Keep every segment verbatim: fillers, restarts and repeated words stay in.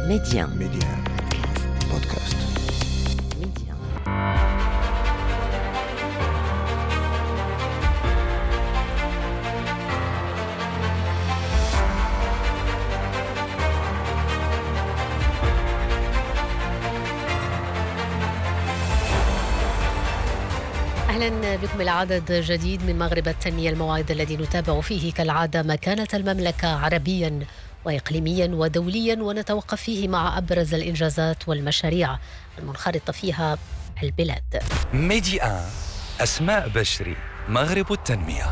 Média. Média. Podcast. Média. أهلا بكم إلى عدد جديد من مغرب التنمية، الموعد الذي نتابع فيه كالعادة مكانة المملكة عربيا وإقليميا ودوليا، ونتوقف فيه مع أبرز الإنجازات والمشاريع المنخرطة فيها البلاد. ميديا أسماء بشري، مغرب التنمية.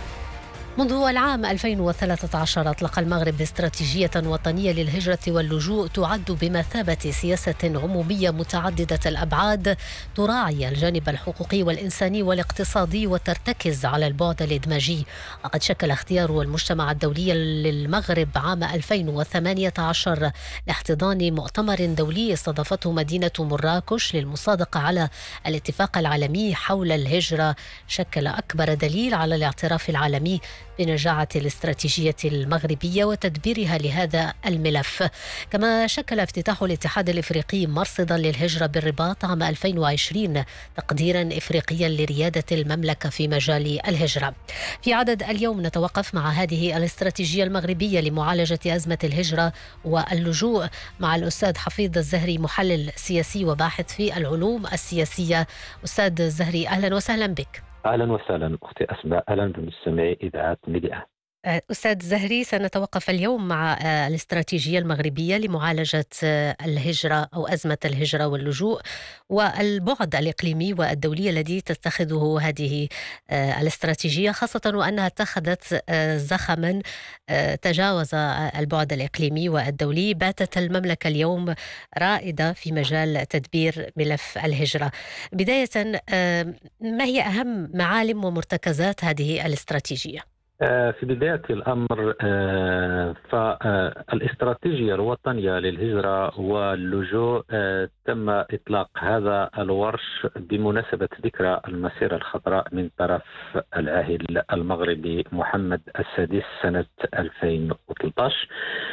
منذ العام ألفين وثلاثة عشر أطلق المغرب استراتيجية وطنية للهجرة واللجوء تعد بمثابة سياسة عمومية متعددة الأبعاد تراعي الجانب الحقوقي والإنساني والاقتصادي وترتكز على البعد الإدماجي. وقد شكل اختيار المجتمع الدولي للمغرب عام ألفين وثمانية عشر لاحتضان مؤتمر دولي استضافته مدينة مراكش للمصادقة على الاتفاق العالمي حول الهجرة، شكل أكبر دليل على الاعتراف العالمي بنجاعة الاستراتيجية المغربية وتدبيرها لهذا الملف. كما شكل افتتاح الاتحاد الإفريقي مرصدا للهجرة بالرباط عام ألفين وعشرين تقديرا إفريقيا لريادة المملكة في مجال الهجرة. في عدد اليوم نتوقف مع هذه الاستراتيجية المغربية لمعالجة أزمة الهجرة واللجوء مع الأستاذ حفيظ الزهري، محلل سياسي وباحث في العلوم السياسية. أستاذ الزهري، أهلا وسهلا بك. أهلا وسهلا أختي أسماء، أهلا بمستمعي إذاعة ميديا. أستاذ زهري، سنتوقف اليوم مع الاستراتيجية المغربية لمعالجة الهجرة أو أزمة الهجرة واللجوء والبعد الإقليمي والدولي الذي تتخذه هذه الاستراتيجية، خاصة وأنها اتخذت زخما تجاوز البعد الإقليمي والدولي. باتت المملكة اليوم رائدة في مجال تدبير ملف الهجرة. بداية، ما هي أهم معالم ومرتكزات هذه الاستراتيجية؟ في بداية الأمر فالاستراتيجية الوطنية للهجرة واللجوء تم إطلاق هذا الورش بمناسبة ذكرى المسيرة الخضراء من طرف العاهل المغربي محمد السادس سنة ألفين وثلاثة عشر.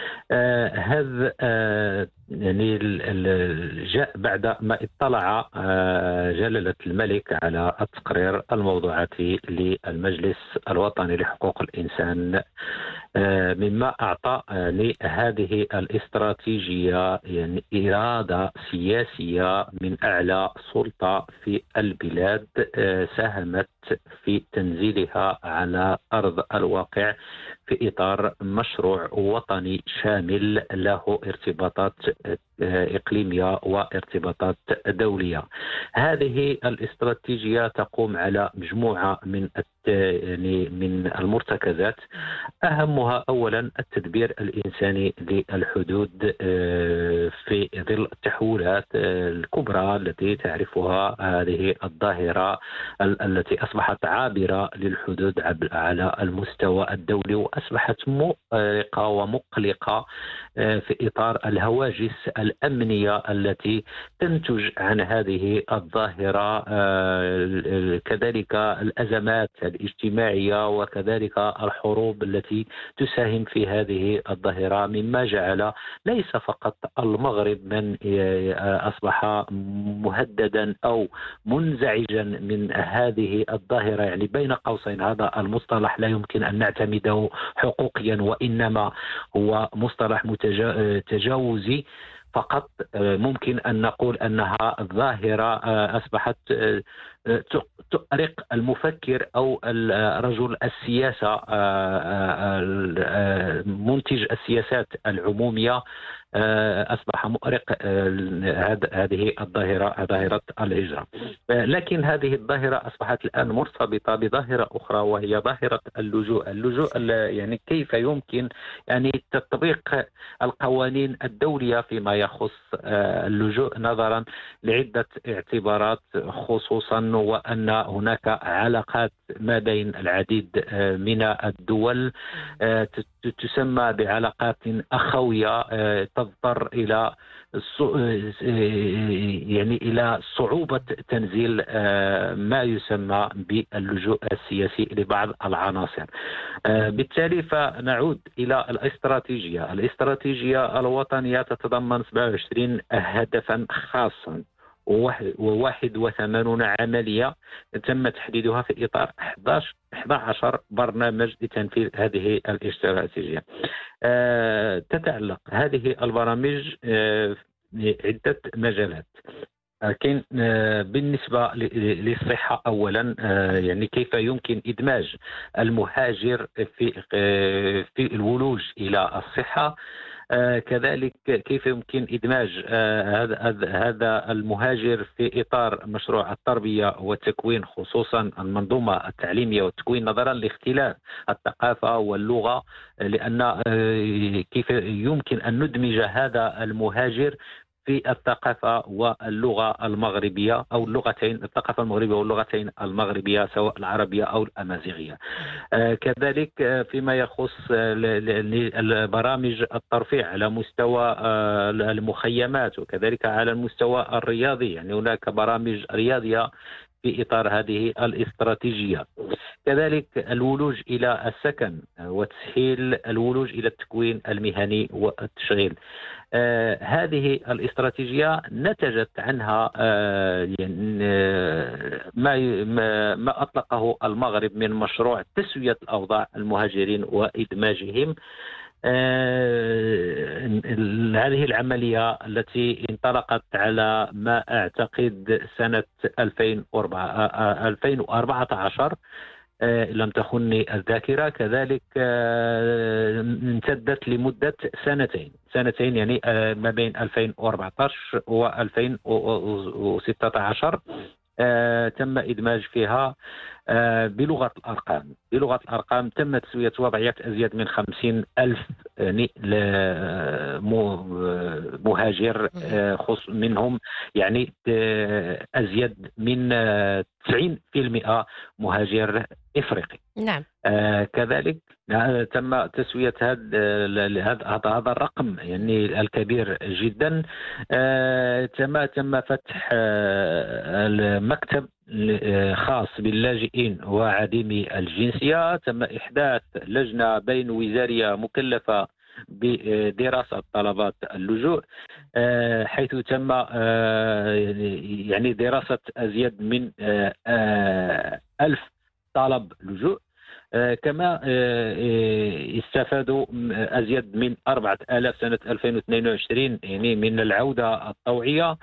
هذا يعني جاء بعد ما اطلع جلالة الملك على التقرير الموضوعاتي للمجلس الوطني لحقوق الإنسان، مما أعطى لهذه الاستراتيجية يعني إرادة سياسية من أعلى سلطة في البلاد، ساهمت في تنزيلها على أرض الواقع في إطار مشروع وطني شامل له ارتباطات إقليمية وارتباطات دولية. هذه الاستراتيجية تقوم على مجموعة من يعني من المرتكزات، أهمها أولا التدبير الإنساني للحدود في ظل التحولات الكبرى التي تعرفها هذه الظاهرة التي أصبحت عابرة للحدود على المستوى الدولي، وأصبحت مقلقة ومقلقة في إطار الهواجس الأمنية التي تنتج عن هذه الظاهرة، كذلك الأزمات الاجتماعية وكذلك الحروب التي تساهم في هذه الظاهرة، مما جعل ليس فقط المغرب من أصبح مهددا أو منزعجا من هذه الظاهرة. يعني بين قوسين هذا المصطلح لا يمكن أن نعتمده حقوقيا، وإنما هو مصطلح تجاوزي فقط. ممكن أن نقول أنها ظاهرة أصبحت تؤرق المفكر أو رجل السياسة، منتج السياسات العمومية، أصبح مؤرق هذه الظاهرة، ظاهرة الهجرة. لكن هذه الظاهرة أصبحت الآن مرتبطة بظاهرة أخرى، وهي ظاهرة اللجوء. اللجوء يعني كيف يمكن يعني تطبيق القوانين الدولية فيما يخص اللجوء نظرا لعدة اعتبارات، خصوصا وأن هناك علاقات ما بين العديد من الدول تسمى بعلاقات أخوية تضطر إلى يعني إلى صعوبة تنزيل ما يسمى باللجوء السياسي لبعض العناصر. بالتالي فنعود إلى الاستراتيجية الاستراتيجية الوطنية تتضمن سبعة وعشرين هدفا خاصا وواحد وثمانون عملية تم تحديدها في إطار أحد عشر برنامج لتنفيذ هذه الاستراتيجية. أه تتعلق هذه البرامج أه عدة مجالات، لكن أه بالنسبة للصحة أولا أه يعني كيف يمكن إدماج المهاجر في أه في الولوج إلى الصحة، آه كذلك كيف يمكن إدماج آه هذا هذا المهاجر في إطار مشروع التربية والتكوين، خصوصا المنظومة التعليمية والتكوين نظرا لاختلاف الثقافة واللغة، لأن آه كيف يمكن أن ندمج هذا المهاجر في الثقافة واللغة المغربية أو اللغتين، الثقافة المغربية واللغتين المغربية سواء العربية أو الأمازيغية. آه كذلك آه فيما يخص البرامج الترفيه على مستوى آه المخيمات وكذلك على المستوى الرياضي، يعني هناك برامج رياضية في إطار هذه الاستراتيجية. كذلك الولوج إلى السكن وتسهيل الولوج إلى التكوين المهني والتشغيل. آه هذه الاستراتيجية نتجت عنها آه ما ما أطلقه المغرب من مشروع تسوية الأوضاع المهاجرين وإدماجهم. آه هذه العملية التي انطلقت على ما أعتقد سنة ألفين وأربعة عشر إن لم تخني الذاكرة، كذلك امتدت لمدة سنتين سنتين يعني ما بين ألفين وأربعة عشر وألفين وستة عشر تم إدماج فيها بلغة الأرقام بلغة الأرقام تم تسوية وضعيات أزيد من خمسين ألف مهاجر، خص منهم يعني أزيد من تسعين بالمئة مهاجر إفريقي. نعم. آه كذلك تم تسوية هذا هذا الرقم يعني الكبير جدا. آه تم تم فتح آه المكتب خاص باللاجئين وعديمي الجنسية، تم إحداث لجنة بين وزارية مكلفة بدراسة طلبات اللجوء، حيث تم يعني دراسة أزيد من ألف طلب لجوء، كما استفادوا أزيد من أربعة آلاف سنة ألفين واثنين وعشرين يعني من العودة الطوعية.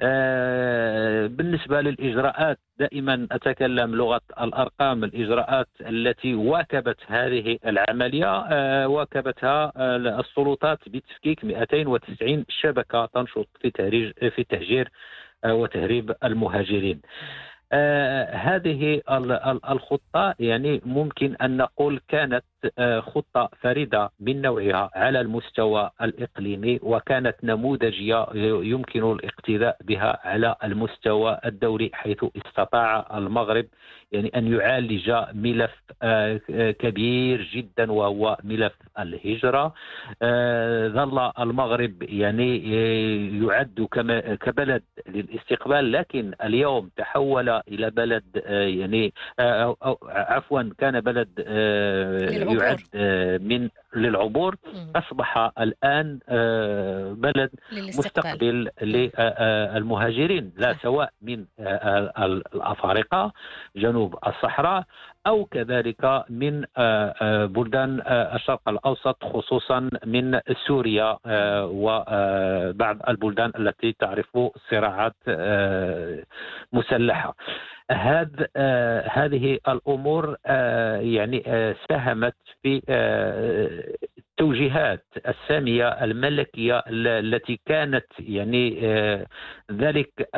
بالنسبة للإجراءات دائما أتكلم لغة الأرقام، الإجراءات التي واكبت هذه العملية واكبتها السلطات بتفكيك مئتين وتسعين شبكة تنشط في تهريج في تهجير وتهريب المهاجرين. آه هذه الخطة يعني ممكن أن نقول كانت آه خطة فريدة من نوعها على المستوى الإقليمي، وكانت نموذجية يمكن الاقتداء بها على المستوى الدولي، حيث استطاع المغرب يعني أن يعالج ملف آه كبير جدا وهو ملف الهجرة. ظل المغرب يعني يعد كبلد للاستقبال، لكن اليوم تحول إلى بلد يعني أو أو عفوا كان بلد يعد من للعبور، أصبح الآن بلد مستقبل للمهاجرين، لا سواء من الأفارقة جنوب الصحراء أو كذلك من بلدان الشرق الأوسط، خصوصا من سوريا وبعض البلدان التي تعرف صراعات مسلحة. هذه هذه الأمور يعني ساهمت في التوجيهات السامية الملكية التي كانت يعني ذلك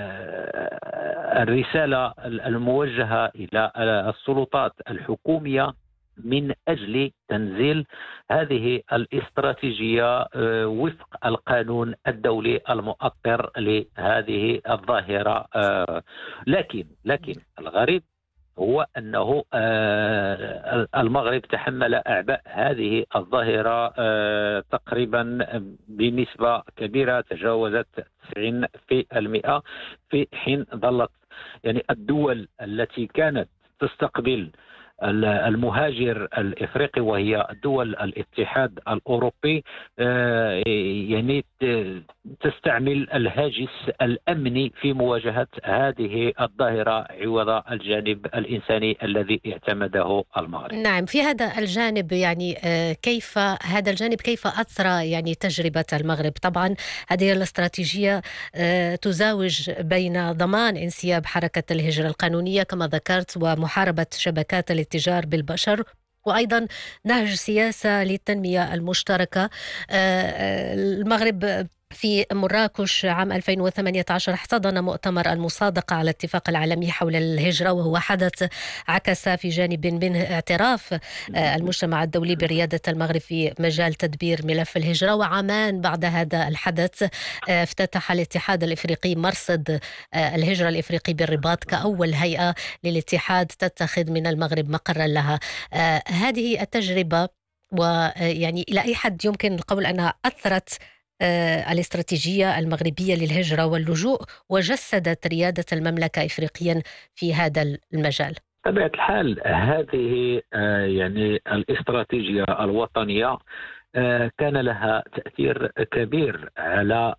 الرسالة الموجهة إلى السلطات الحكومية من أجل تنزيل هذه الاستراتيجية وفق القانون الدولي المؤطر لهذه الظاهرة. لكن لكن الغريب هو أنه المغرب تحمل أعباء هذه الظاهرة تقريبا بنسبة كبيرة تجاوزت تسعين بالمئة، في حين ظلت يعني الدول التي كانت تستقبل المهاجر الإفريقي وهي دول الاتحاد الأوروبي يعني تستعمل الهاجس الأمني في مواجهة هذه الظاهرة عوض الجانب الإنساني الذي اعتمده المغرب. نعم، في هذا الجانب يعني كيف هذا الجانب كيف أثر يعني تجربة المغرب؟ طبعا هذه الاستراتيجية تزاوج بين ضمان انسياب حركة الهجرة القانونية كما ذكرت ومحاربة شبكات الاتجار بالبشر، وأيضا نهج سياسة للتنمية المشتركة. المغرب في مراكش عام ألفين وثمانية عشر احتضن مؤتمر المصادقة على الاتفاق العالمي حول الهجرة، وهو حدث عكس في جانب منه اعتراف المجتمع الدولي بريادة المغرب في مجال تدبير ملف الهجرة. وعامان بعد هذا الحدث افتتح الاتحاد الإفريقي مرصد الهجرة الإفريقي بالرباط كأول هيئة للاتحاد تتخذ من المغرب مقرا لها. هذه التجربة ويعني إلى أي حد يمكن القول أنها أثرت الاستراتيجية المغربية للهجرة واللجوء وجسدت ريادة المملكة إفريقيا في هذا المجال؟ بطبيعة الحال هذه يعني الاستراتيجية الوطنية كان لها تأثير كبير على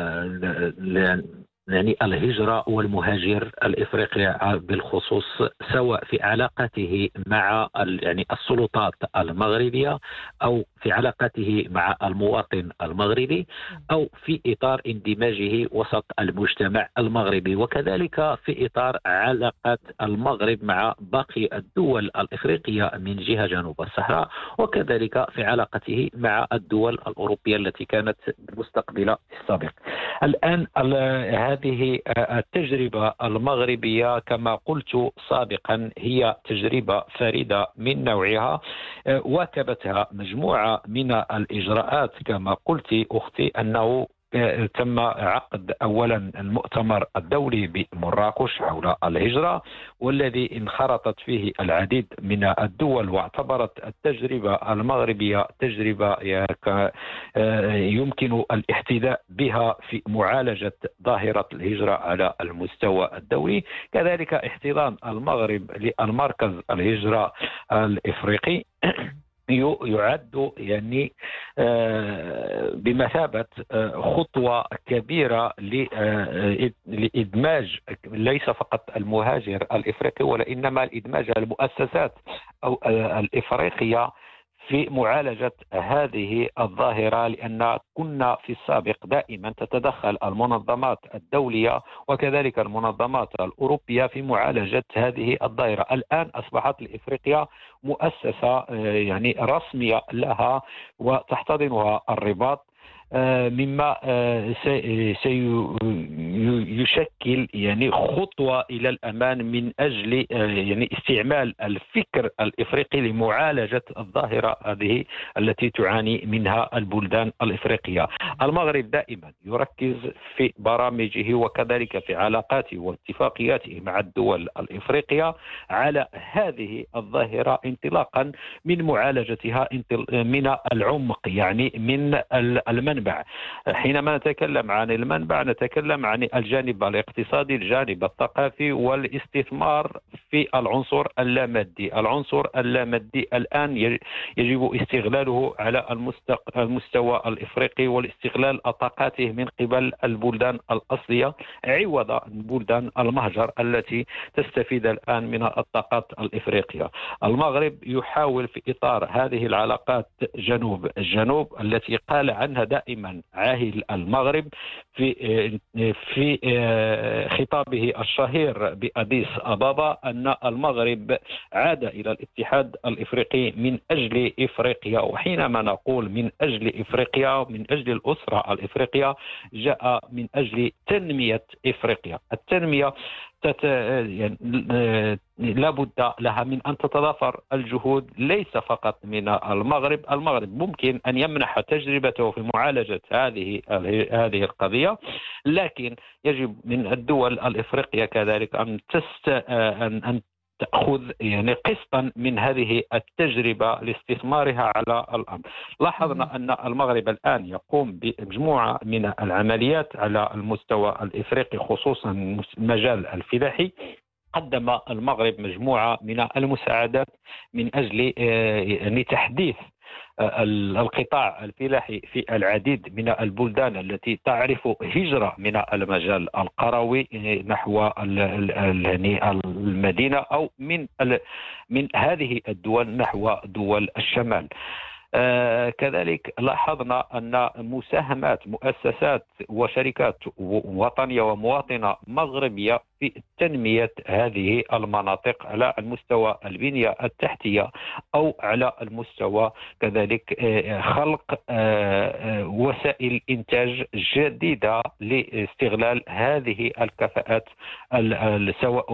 يعني الهجرة والمهاجر الإفريقي بالخصوص، سواء في علاقته مع يعني السلطات المغربية أو في علاقته مع المواطن المغربي أو في إطار اندماجه وسط المجتمع المغربي، وكذلك في إطار علاقات المغرب مع باقي الدول الإفريقية من جهة جنوب الصحراء، وكذلك في علاقته مع الدول الأوروبية التي كانت مستقبلة في السابق. الآن هذه التجربة المغربية كما قلت سابقا هي تجربة فريدة من نوعها، واكبتها مجموعة من الإجراءات. كما قلت أختي أنه تم عقد أولا المؤتمر الدولي بمراكش حول الهجرة، والذي انخرطت فيه العديد من الدول واعتبرت التجربة المغربية تجربة يمكن الاحتذاء بها في معالجة ظاهرة الهجرة على المستوى الدولي. كذلك احتضان المغرب للمركز الهجرة الإفريقي يعد يعني بمثابة خطوة كبيرة لإدماج ليس فقط المهاجر الإفريقي وإنما الإدماج المؤسسات أو الإفريقية في معالجة هذه الظاهرة، لأن كنا في السابق دائما تتدخل المنظمات الدولية وكذلك المنظمات الأوروبية في معالجة هذه الظاهرة. الآن أصبحت الإفريقيا مؤسسة يعني رسمية لها وتحتضنها الرباط، مما سيشكل يعني خطوة إلى الأمام من أجل يعني استعمال الفكر الإفريقي لمعالجة الظاهرة هذه التي تعاني منها البلدان الإفريقية. المغرب دائما يركز في برامجه وكذلك في علاقاته واتفاقياته مع الدول الإفريقية على هذه الظاهرة انطلاقا من معالجتها من العمق، يعني من المنبع. حينما نتكلم عن المنبع نتكلم عن الجانب الاقتصادي، الجانب الثقافي والاستثمار في العنصر اللامادي. العنصر اللامادي الآن يجب استغلاله على المستوى الإفريقي والاستغلال طاقاته من قبل البلدان الأصلية عوض بلدان المهجر التي تستفيد الآن من الطاقات الإفريقية. المغرب يحاول في إطار هذه العلاقات جنوب الجنوب التي قال عنها دائما عاهل المغرب في في خطابه الشهير بأديس أبابا أن المغرب عاد إلى الاتحاد الإفريقي من أجل إفريقيا. وحينما نقول من أجل إفريقيا من أجل الأسرة الإفريقية جاء من أجل تنمية إفريقيا. التنمية تت... يعني لا بد لها من أن تتضافر الجهود ليس فقط من المغرب. المغرب ممكن أن يمنح تجربته في معالجة هذه هذه القضية، لكن يجب من الدول الإفريقية كذلك أن تست... أن تأخذ يعني قسطا من هذه التجربة لاستثمارها على الأرض. لاحظنا أن المغرب الآن يقوم بمجموعة من العمليات على المستوى الإفريقي، خصوصا المجال الفلاحي. قدم المغرب مجموعة من المساعدات من أجل يعني تحديث القطاع الفلاحي في العديد من البلدان التي تعرف هجرة من المجال القروي نحو المدينة أو من من هذه الدول نحو دول الشمال. آه كذلك لاحظنا أن مساهمات مؤسسات وشركات وطنية ومواطنة مغربية في تنمية هذه المناطق على المستوى البنية التحتية أو على المستوى كذلك آه خلق آه وسائل إنتاج جديدة لاستغلال هذه الكفاءات سواء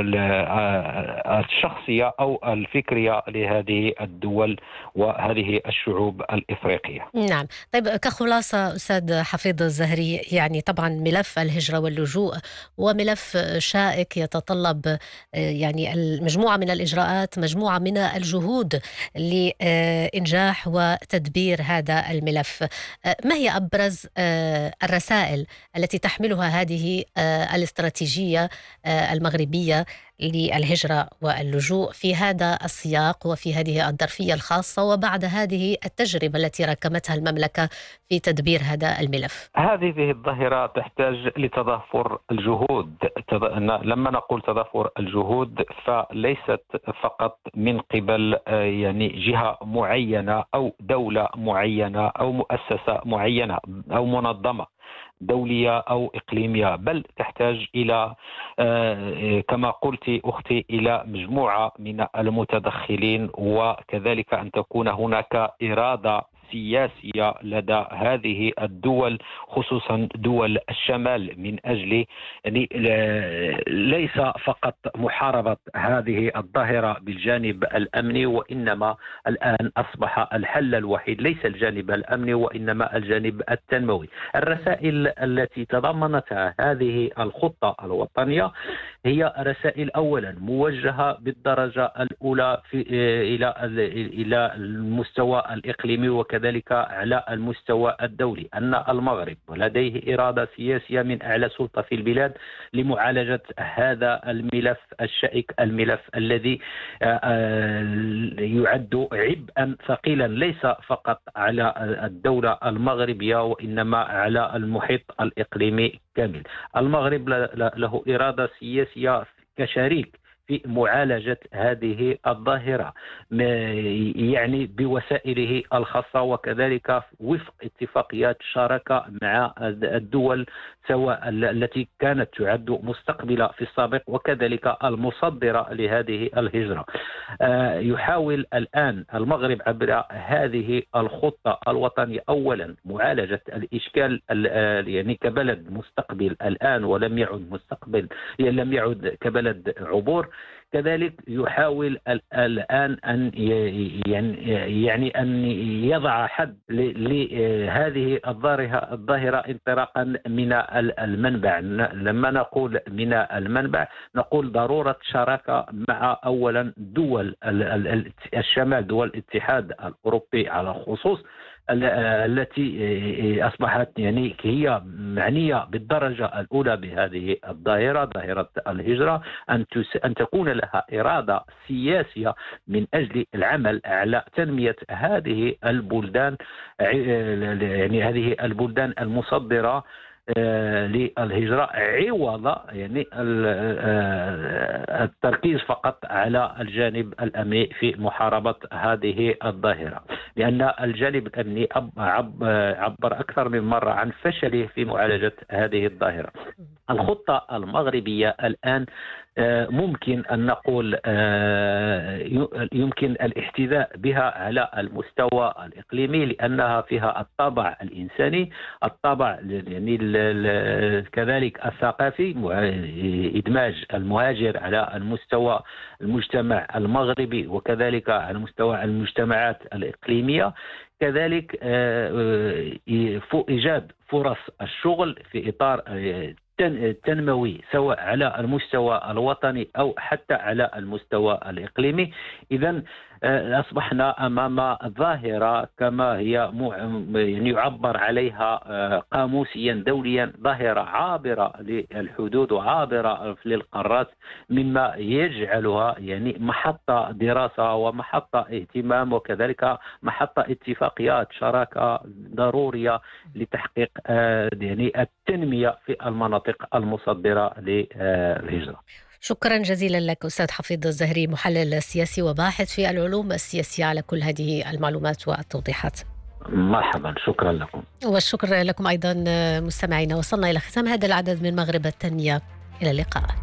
الشخصية أو الفكرية لهذه الدول وهذه الشعوب الإفريقية. نعم. طيب، كخلاصة أستاذ حفيظ الزهري، يعني طبعا ملف الهجرة واللجوء وملف شائك يتطلب يعني المجموعة من الإجراءات، مجموعة من الجهود لإنجاح وتدبير هذا الملف. ما هي أبرز الرسائل التي تحملها هذه الاستراتيجية المغربية للهجرة واللجوء في هذا السياق وفي هذه الظرفية الخاصة وبعد هذه التجربة التي ركمتها المملكة في تدبير هذا الملف؟ هذه الظاهرة تحتاج لتضافر الجهود. لما نقول تضافر الجهود فليست فقط من قبل يعني جهة معينة أو دولة معينة أو مؤسسة معينة أو منظمة دولية أو إقليمية، بل تحتاج إلى كما قلت أختي إلى مجموعة من المتدخلين، وكذلك أن تكون هناك إرادة سياسية لدى هذه الدول خصوصا دول الشمال من أجل يعني ليس فقط محاربة هذه الظاهرة بالجانب الأمني، وإنما الآن أصبح الحل الوحيد ليس الجانب الأمني وإنما الجانب التنموي. الرسائل التي تضمنتها هذه الخطة الوطنية هي رسائل أولا موجهة بالدرجة الأولى في إلى إلى المستوى الإقليمي وكذلك على المستوى الدولي، أن المغرب لديه إرادة سياسية من أعلى سلطة في البلاد لمعالجة هذا الملف الشائك، الملف الذي يعد عبئا ثقيلا ليس فقط على الدولة المغربية وإنما على المحيط الإقليمي كامل. المغرب له إرادة سياسية كشريك في معالجة هذه الظاهرة يعني بوسائله الخاصة وكذلك وفق اتفاقيات شراكة مع الدول سواء التي كانت تعد مستقبلة في السابق وكذلك المصدرة لهذه الهجرة. يحاول الآن المغرب عبر هذه الخطة الوطنية أولا معالجة الإشكال يعني كبلد مستقبل الآن ولم يعد مستقبل لم يعد كبلد عبور، كذلك يحاول الآن أن يعني أن يضع حد لهذه الظاهرة انطلاقا من المنبع. لما نقول من المنبع نقول ضرورة شراكة مع أولا دول الشمال، دول الاتحاد الأوروبي على الخصوص التي أصبحت يعني هي معنية بالدرجة الأولى بهذه الظاهرة، ظاهرة الهجرة، أن أن تكون لها إرادة سياسية من أجل العمل على تنمية هذه البلدان، يعني هذه البلدان المصدرة للهجرة عوض يعني التركيز فقط على الجانب الأمني في محاربة هذه الظاهرة، لأن الجانب الأمني عبر أكثر من مرة عن فشله في معالجة هذه الظاهرة. الخطة المغربية الآن ممكن أن نقول يمكن الاحتذاء بها على المستوى الإقليمي لأنها فيها الطابع الإنساني، الطابع يعني كذلك الثقافي، إدماج المهاجر على المستوى المجتمع المغربي وكذلك على مستوى المجتمعات الإقليمية، كذلك إيجاد فرص الشغل في إطار التنموي سواء على المستوى الوطني أو حتى على المستوى الإقليمي. إذا أصبحنا أمام ظاهرة كما هي يعني يعبر عليها قاموسيا دوليا ظاهرة عابرة للحدود وعابرة للقارات، مما يجعلها يعني محطة دراسة ومحطة اهتمام وكذلك محطة اتفاقيات شراكة ضرورية لتحقيق يعني التنمية في المناطق المصدرة للهجرة. شكرا جزيلا لك أستاذ حفيظ الزهري، محلل سياسي وباحث في العلوم السياسية، على كل هذه المعلومات والتوضيحات. مرحبا، شكرا لكم. والشكر لكم أيضا مستمعينا. وصلنا إلى ختام هذا العدد من مغرب التنمية، إلى اللقاء.